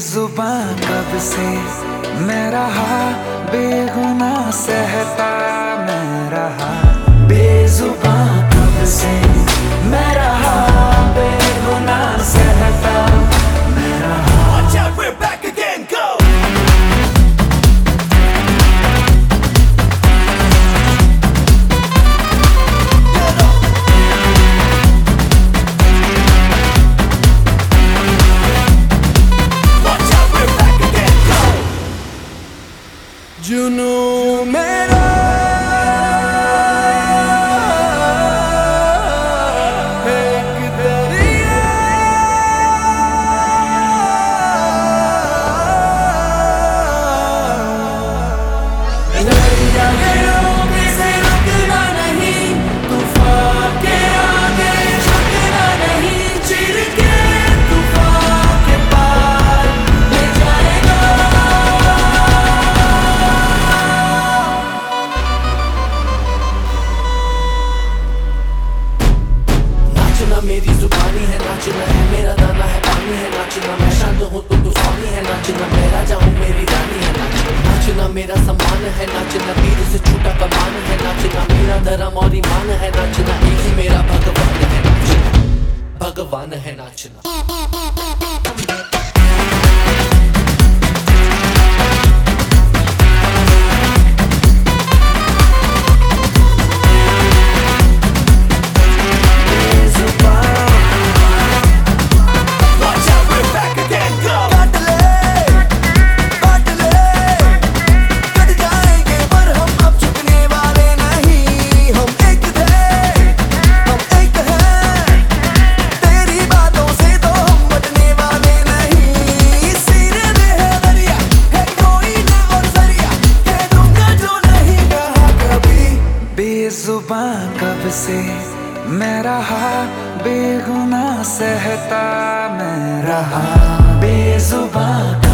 बेजुबां कब से मैं रहा, बेगुनाह सहता मैं रहा। बेजुबां कब से मैं रहा, बेगुनाह सहता मैं रहा। Watch out, we're back again, go! Watch out, we're back again, go! जुनू मेरा एक दरिया, दरिया के रोके से रुकना नहीं, तूफान के आगे झुकना नहीं, चिर के तूफान के पार ले जाएगा। नाचना मेरी जुबानी है, नाचना है मेरा दाना है, पानी है नाचना, मैं शांत हूँ तो तूफानी है नाचना, मैं राजा हूँ मेरी रानी है नाचना, नाचना मेरा सम्मान है नाचना, वीर से छूटा कमान है नाचना, मेरा धर्म और ईमान है नाचना, एक ही मेरा भगवान है नाचना, भगवान है नाचना। Watch out, we're back again, go! काट ले, कट जाएंगे पर हम अब झुकने वाले नहीं, हम एक थे, हम एक हैं, तेरी बातों से तो हम बटने वाले नहीं, सीने में है दरिया, है कोई ना और जरिया, कह दूंगा जो नहीं कहा कभी। बेजुबां कब से मैं रहा, बेगुनाह सहता मैं रहा। बेजुबां